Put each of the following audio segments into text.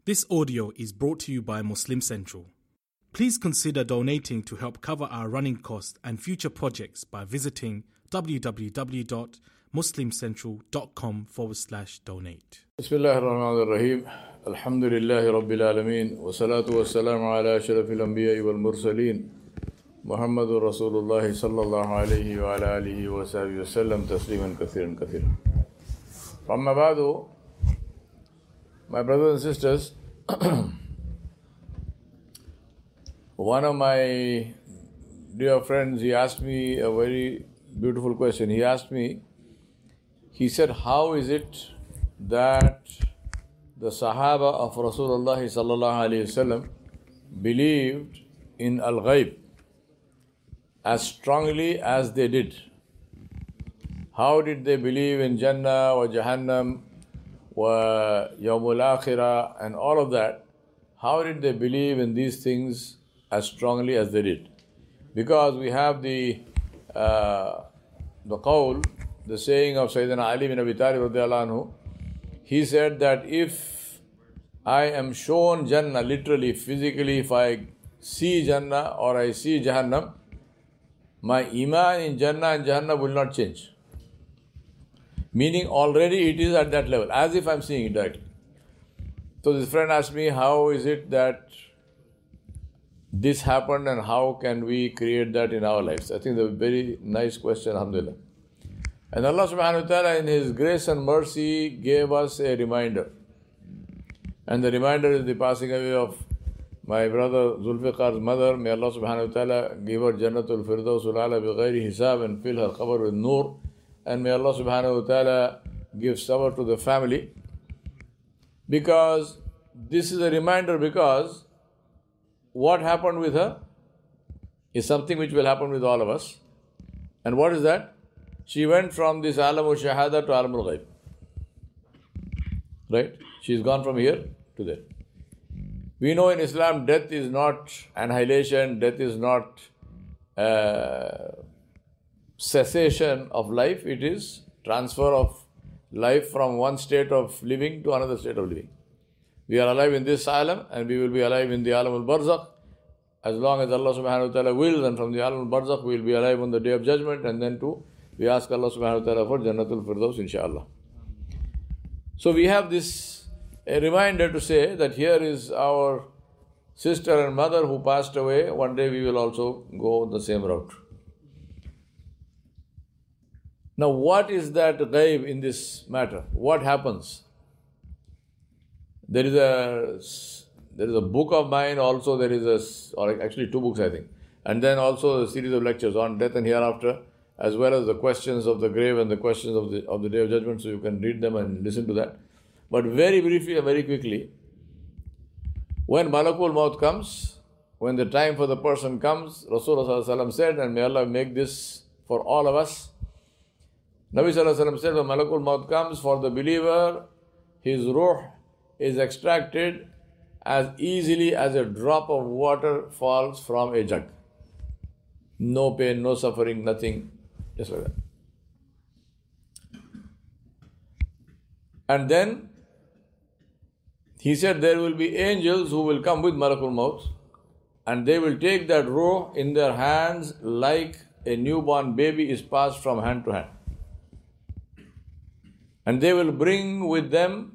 This audio is brought to you by Muslim Central. Please consider donating to help cover our running costs and future projects by visiting www.muslimcentral.com/donate. Bismillah ar-Rahman ar-Rahim. Alhamdulillahi Rabbil Alameen. Wa salatu wa salamu ala ashrafil anbiya wal mursaleen. Muhammadur Rasulullah sallallahu alayhi wa ala alihi wa sahbihi wa sallam tasliman kathiran kathiran. Amma ba'du, my brothers and sisters, one of my dear friends, he asked me a very beautiful question. He asked me, he said, how is it that the Sahaba of Rasulullah sallallahu alayhi wasallam believed in Al-Ghaib as strongly as they did? How did they believe in Jannah or Jahannam wa Yawmul Akhirah and all of that? How did they believe in these things as strongly as they did? Because we have the qawl, the saying of Sayyidina Ali bin Abi Talib radiyallahu anhu. He said that if I am shown Jannah, literally, physically, if I see Jannah or I see Jahannam, my iman in Jannah and Jahannam will not change. Meaning already it is at that level, as if I am seeing it directly. So this friend asked me, how is it that this happened and how can we create that in our lives? I think that's a very nice question, alhamdulillah. And Allah subhanahu wa ta'ala in His grace and mercy gave us a reminder. And the reminder is the passing away of my brother Zulfiqar's mother. May Allah subhanahu wa ta'ala give her Jannatul Firdausul Ala bi ghairi hisab and fill her qabr with nur. And may Allah subhanahu wa ta'ala give sabr to the family. Because this is a reminder, because what happened with her is something which will happen with all of us. And what is that? She went from this Alamul Shahada to Alamul Ghaib. Right? She's gone from here to there. We know in Islam death is not annihilation, death is not cessation of life, it is transfer of life from one state of living to another state of living. We are alive in this alam and we will be alive in the alam al-barzakh as long as Allah subhanahu wa ta'ala wills, and from the alam al-barzakh we will be alive on the day of judgment, and then too we ask Allah subhanahu wa ta'ala for Jannatul Firdaus inshaAllah. So we have this a reminder to say that here is our sister and mother who passed away. One day we will also go the same route. Now, what is that ghaib in this matter? What happens? There is a book of mine also, or actually two books I think, and then also a series of lectures on death and hereafter, as well as the questions of the grave and the questions of the Day of Judgment, so you can read them and listen to that. But very briefly and very quickly, when Malakul Maut comes, when the time for the person comes, Rasulullah said, and may Allah make this for all of us, Nabi Sallallahu Alaihi Wasallam said, when Malakul Maut comes for the believer, his ruh is extracted as easily as a drop of water falls from a jug. No pain, no suffering, nothing, just like that. And then he said there will be angels who will come with Malakul Maut, and they will take that ruh in their hands like a newborn baby is passed from hand to hand. And they will bring with them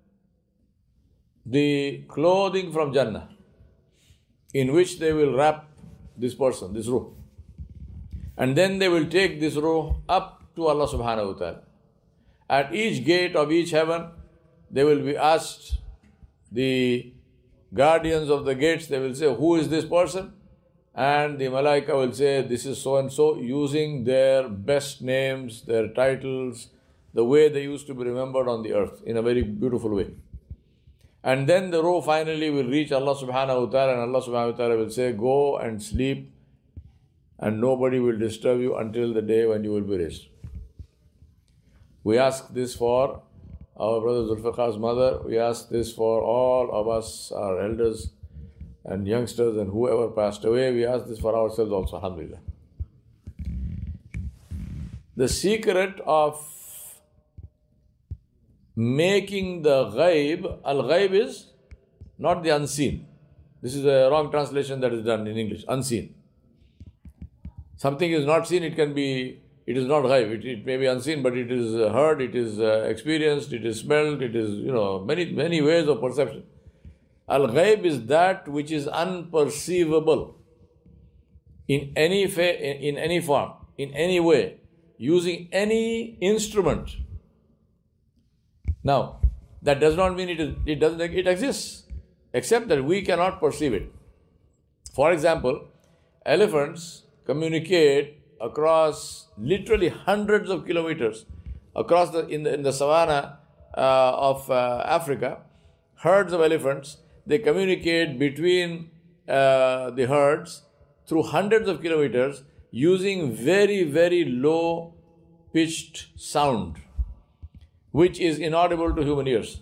the clothing from Jannah, in which they will wrap this person, this ruh. And then they will take this ruh up to Allah subhanahu wa ta'ala. At each gate of each heaven, they will be asked, the guardians of the gates, they will say, who is this person? And the malaika will say, this is so and so, using their best names, their titles, the way they used to be remembered on the earth, in a very beautiful way. And then the ruh finally will reach Allah subhanahu wa ta'ala, and Allah subhanahu wa ta'ala will say, go and sleep, and nobody will disturb you until the day when you will be raised. We ask this for our brother Zulfiqar's mother. We ask this for all of us, our elders and youngsters and whoever passed away. We ask this for ourselves also, alhamdulillah. The secret of making the ghaib, al-ghaib is not the unseen. This is a wrong translation that is done in English, unseen. Something is not seen, it is not ghaib. It may be unseen, but it is heard, it is experienced, it is smelled, it is, many ways of perception. Al-ghaib is that which is unperceivable in any form, in any way, using any instrument. Now, that does not mean it exists, except that we cannot perceive it. For example, elephants communicate across literally hundreds of kilometers across in the savannah of Africa. Herds of elephants, they communicate between the herds through hundreds of kilometers using very, very low pitched sound, which is inaudible to human ears.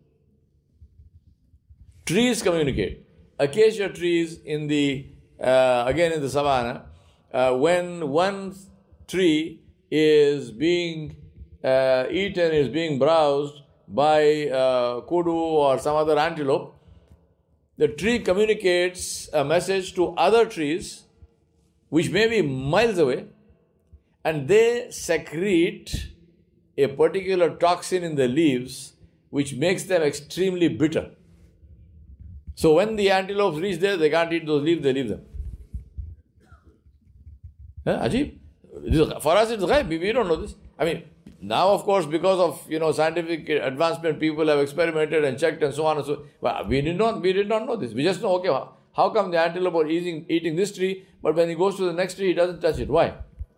Trees communicate. Acacia trees in the savannah, when one tree is being eaten, is being browsed by kudu or some other antelope, the tree communicates a message to other trees which may be miles away, and they secrete a particular toxin in the leaves which makes them extremely bitter. So when the antelopes reach there, they can't eat those leaves, they leave them. Ajib. For us it's ghaib, we don't know this. I mean, now of course because of scientific advancement, people have experimented and checked and so on and so. Well, we did not know this. We just know, okay, how come the antelope is eating this tree, but when he goes to the next tree, he doesn't touch it? Why?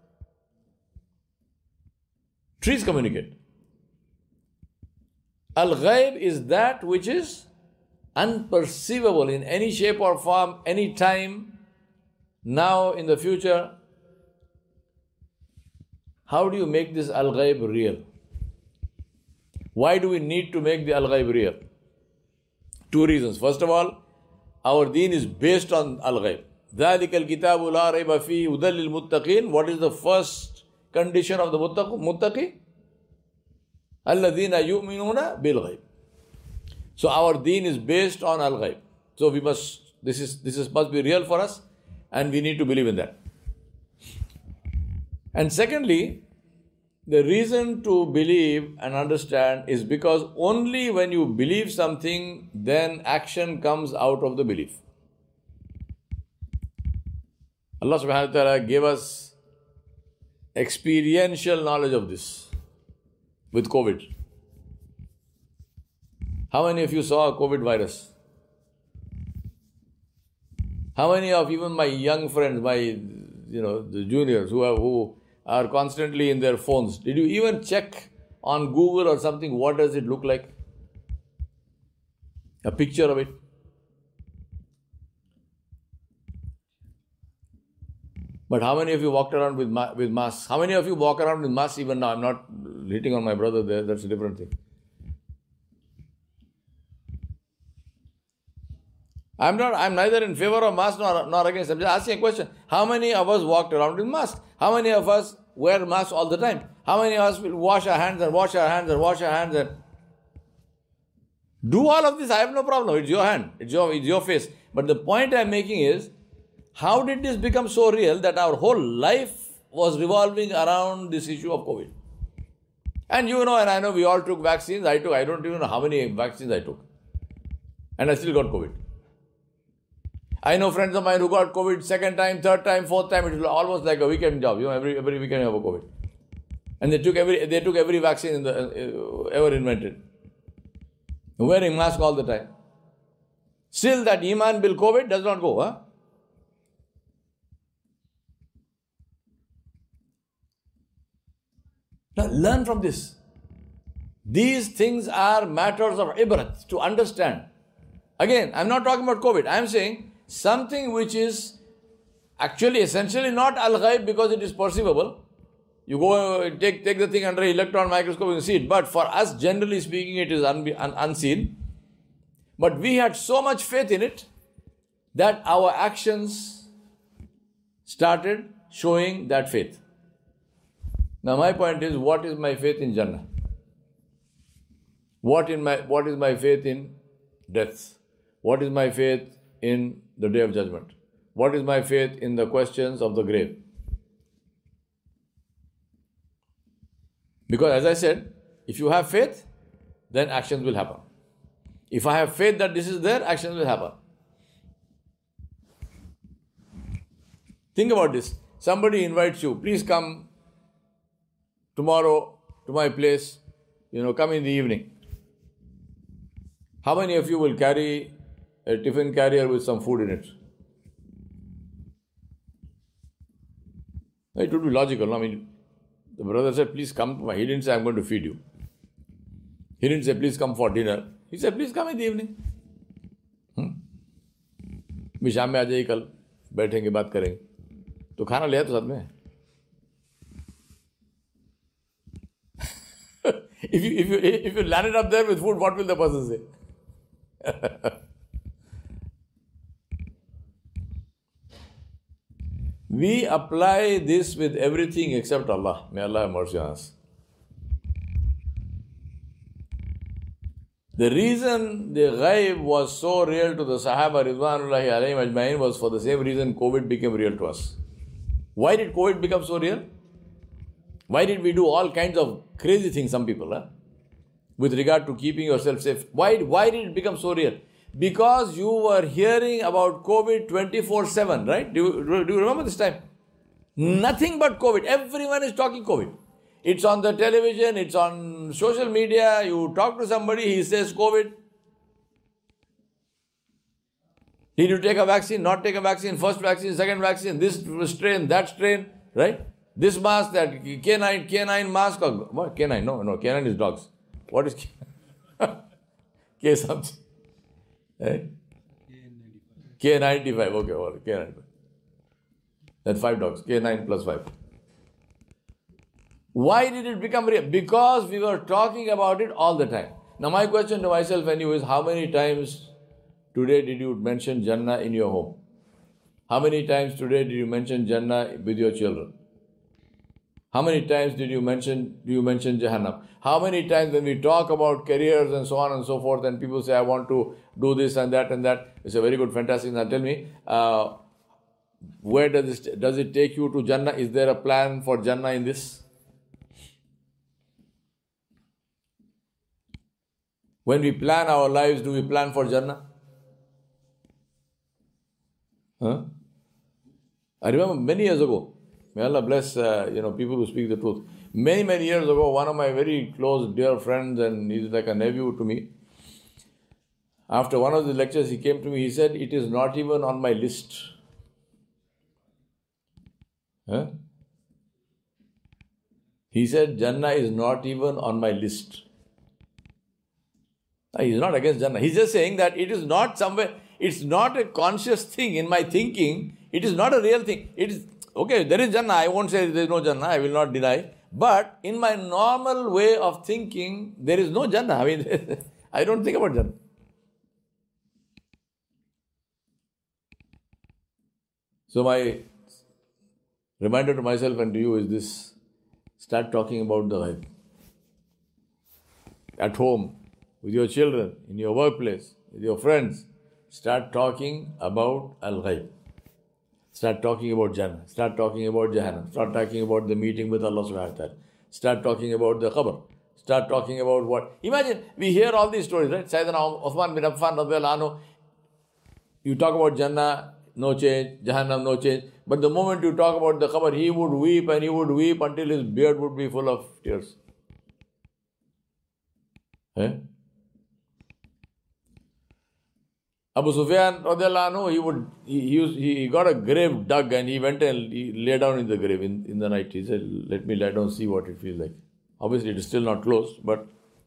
Trees communicate. Al-ghaib is that which is unperceivable in any shape or form, any time, now, in the future. How do you make this al-ghaib real? Why do we need to make the al-ghaib real? Two reasons. First of all, our deen is based on al-ghaib. ذَلِكَ الْكِتَابُ لَا رَيْبَ فِيهِ هُدًى لِلْمُتَّقِينَ. What is the first condition of the muttaqi? الَّذِينَ يُؤْمِنُونَ بِالْغَيْبِ. So our deen is based on al-ghaib. So this must be real for us, and we need to believe in that. And secondly, the reason to believe and understand is because only when you believe something, then action comes out of the belief. Allah subhanahu wa ta'ala gave us experiential knowledge of this with COVID. How many of you saw a COVID virus? How many of even my young friends, the juniors who are constantly in their phones, did you even check on Google or something, what does it look like? A picture of it. But how many of you walked around with masks? How many of you walk around with masks even now? I'm not hitting on my brother there, that's a different thing. I'm neither in favor of masks nor against. I'm just asking a question. How many of us walked around with masks? How many of us wear masks all the time? How many of us will wash our hands and wash our hands and wash our hands and do all of this? I have no problem. It's your hand. It's your face. But the point I'm making is, how did this become so real that our whole life was revolving around this issue of COVID? And and I know we all took vaccines. I don't even know how many vaccines I took. And I still got COVID. I know friends of mine who got COVID second time, third time, fourth time. It was almost like a weekend job. Every weekend you have a COVID. And they took every vaccine ever invented. Wearing mask all the time. Still that Iman bil COVID does not go. Huh? Now learn from this. These things are matters of ibrat to understand. Again, I'm not talking about COVID. I'm saying something which is actually essentially not al-ghaib because it is perceivable. You go take the thing under electron microscope and see it. But for us, generally speaking, it is unseen. But we had so much faith in it that our actions started showing that faith. Now my point is, what is my faith in Jannah? What is my faith in death? What is my faith in the Day of Judgment? What is my faith in the questions of the grave? Because as I said, if you have faith, then actions will happen. If I have faith that this is there, actions will happen. Think about this. Somebody invites you, please come tomorrow to my place, come in the evening. How many of you will carry a tiffin carrier with some food in it? It would be logical. No? I mean, the brother said, please come. He didn't say, I'm going to feed you. He didn't say, please come for dinner. He said, please come in the evening. भी शाम में आ जाइए, कल बैठेंगे, बात करेंगे. तो खाना ले आया तो साथ में. If you land it up there with food, what will the person say? We apply this with everything except Allah. May Allah have mercy on us. The reason the ghaib was so real to the Sahaba Ridwanullahi alayhim ajma'in was for the same reason COVID became real to us. Why did COVID become so real? Why did we do all kinds of crazy things, some people, with regard to keeping yourself safe? Why did it become so real? Because you were hearing about COVID 24/7, right? Do you remember this time? Nothing but COVID. Everyone is talking COVID. It's on the television, it's on social media. You talk to somebody, he says COVID. Did you take a vaccine? Not take a vaccine? First vaccine, second vaccine, this strain, that strain, right? This mask, that canine mask. Or, what? Canine? No, canine is dogs. What is K something? Right? K95. Okay, well, K95. That's 5 dogs. K9 plus 5. Why did it become real? Because we were talking about it all the time. Now my question to myself and you is, how many times today did you mention Jannah in your home? How many times today did you mention Jannah with your children? How many times do you mention Jahannam? How many times when we talk about careers and so on and so forth, and people say, I want to do this and that, it's a very good, fantastic. Now tell me, where does it take you to Jannah? Is there a plan for Jannah in this? When we plan our lives, do we plan for Jannah? I remember many years ago, may Allah bless people who speak the truth. Many, many years ago, one of my very close, dear friends, and he's like a nephew to me, after one of the lectures, he came to me, he said, it is not even on my list. He said, Jannah is not even on my list. He's not against Jannah. He's just saying that it is not somewhere, it's not a conscious thing in my thinking. It is not a real thing. It is, okay, there is Jannah. I won't say there is no Jannah. I will not deny. But in my normal way of thinking, there is no Jannah. I mean, I don't think about Jannah. So my reminder to myself and to you is this: start talking about the ghaib. At home, with your children, in your workplace, with your friends, start talking about al-ghaib. Start talking about Jannah. Start talking about Jahannam. Start talking about the meeting with Allah subhanahu wa ta'ala. Start talking about the qabr. Start talking about what? Imagine, we hear all these stories, right? Sayyidina Uthman bin Affan radhiyallahu anhu, you talk about Jannah, no change, Jahannam, no change. But the moment you talk about the qabr, he would weep and he would weep until his beard would be full of tears. Abu Sufyan radiallahu anhu, he got a grave dug and he went and he lay down in the grave in the night. He said, let me lie down, see what it feels like. Obviously it is still not closed, but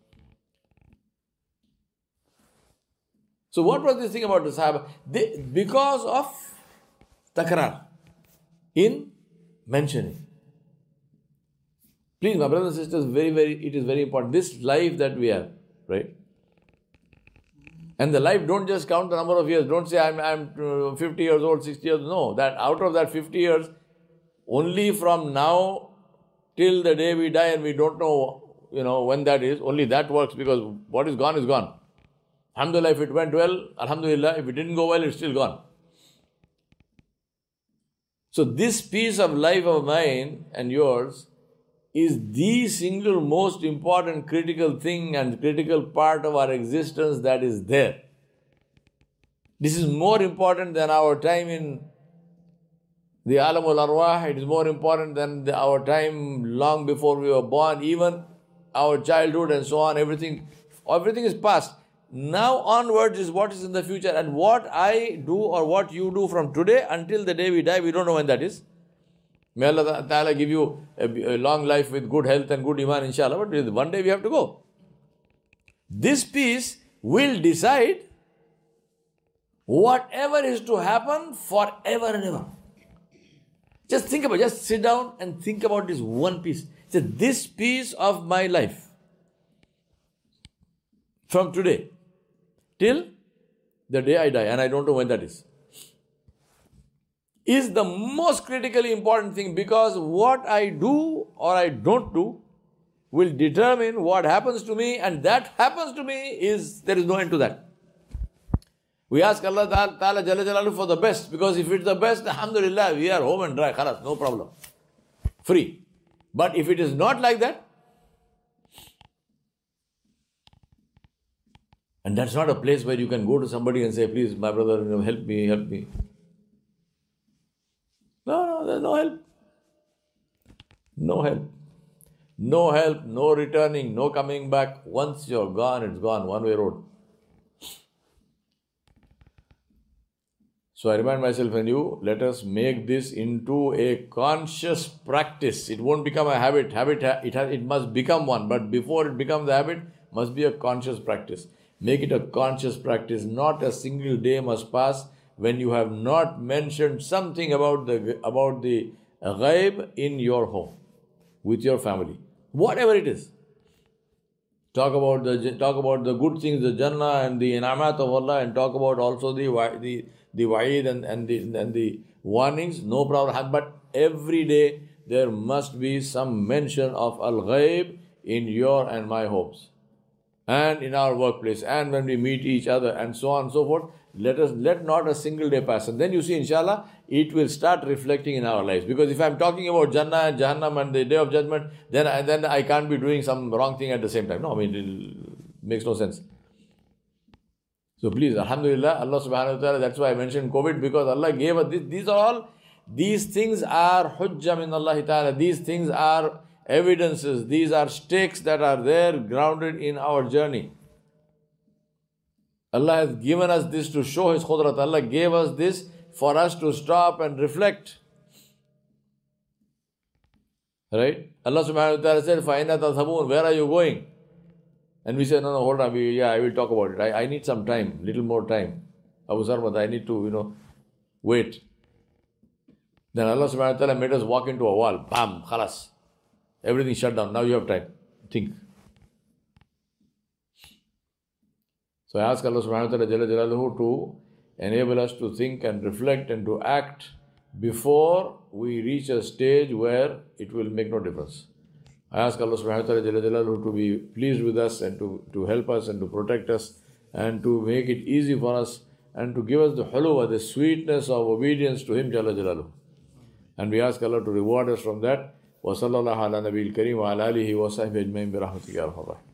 so what was this thing about the Sahaba? Because of takrar in mentioning. Please, my brothers and sisters, it is very important. This life that we have, right? And the life, don't just count the number of years. Don't say I'm 50 years old, 60 years. No, that out of that 50 years, only from now till the day we die, and we don't know, when that is. Only that works, because what is gone is gone. Alhamdulillah, if it went well, Alhamdulillah. If it didn't go well, it's still gone. So this piece of life of mine and yours is the single most important critical thing and critical part of our existence that is there. This is more important than our time in the Alamul Arwah. It is more important than our time long before we were born, even our childhood and so on. Everything is past. Now onwards is what is in the future, and what I do or what you do from today until the day we die, we don't know when that is. May Allah Ta'ala give you a long life with good health and good iman, inshallah, but one day we have to go. This piece will decide whatever is to happen forever and ever. Just think about it. Just sit down and think about this one piece. So this piece of my life from today till the day I die, and I don't know when that is the most critically important thing, because what I do or I don't do will determine what happens to me, and that happens to me there is no end to that. We ask Allah Ta'ala Jalla Jalaluhu for the best, because if it's the best, alhamdulillah, we are home and dry, khalas, no problem. Free. But if it is not like that, and that's not a place where you can go to somebody and say, please, my brother, help me, help me. No, there's no help. No help. No help, no returning, no coming back. Once you're gone, it's gone, one-way road. So I remind myself and you, let us make this into a conscious practice. It won't become a habit. It must become one. But before it becomes a habit, must be a conscious practice. Make it a conscious practice. Not a single day must pass when you have not mentioned something about the ghaib in your home, with your family. Whatever it is. Talk about the good things, the Jannah and the inamat of Allah, and talk about also the wa'id and the warnings, no problem. But every day there must be some mention of al-ghaib in your and my homes, and in our workplace, and when we meet each other, and so on and so forth. Let not a single day pass. And then you see, inshallah, it will start reflecting in our lives. Because if I'm talking about Jannah and Jahannam and the Day of Judgment, then I can't be doing some wrong thing at the same time. No, it makes no sense. So please, alhamdulillah, Allah subhanahu wa ta'ala, that's why I mentioned COVID, because Allah gave us this. These things are hujjah min Allah ta'ala. These things are evidences. These are stakes that are there, grounded in our journey. Allah has given us this to show His Qudrat. Allah gave us this for us to stop and reflect. Right? Allah subhanahu wa ta'ala said, فَأَيْنَ تَذْهَبُونَ, where are you going? And we said, no, hold on, I will talk about it. I need some time, little more time. Abu Sarmat, I need to, wait. Then Allah subhanahu wa ta'ala made us walk into a wall. Bam, khalas. Everything shut down. Now you have time. Think. So I ask Allah subhanahu wa ta'ala Jalla Jalaluhu to enable us to think and reflect and to act before we reach a stage where it will make no difference. I ask Allah subhanahu wa ta'ala Jalla Jalaluhu to be pleased with us and to help us and to protect us and to make it easy for us and to give us the huluwa, the sweetness of obedience to Him Jalla Jalaluhu. And we ask Allah to reward us from that. Wa sallallahu ala nabiyil kareem wa ala alihi wa sahbihi ajma'in bi rahmatika ya arhamar rahimin.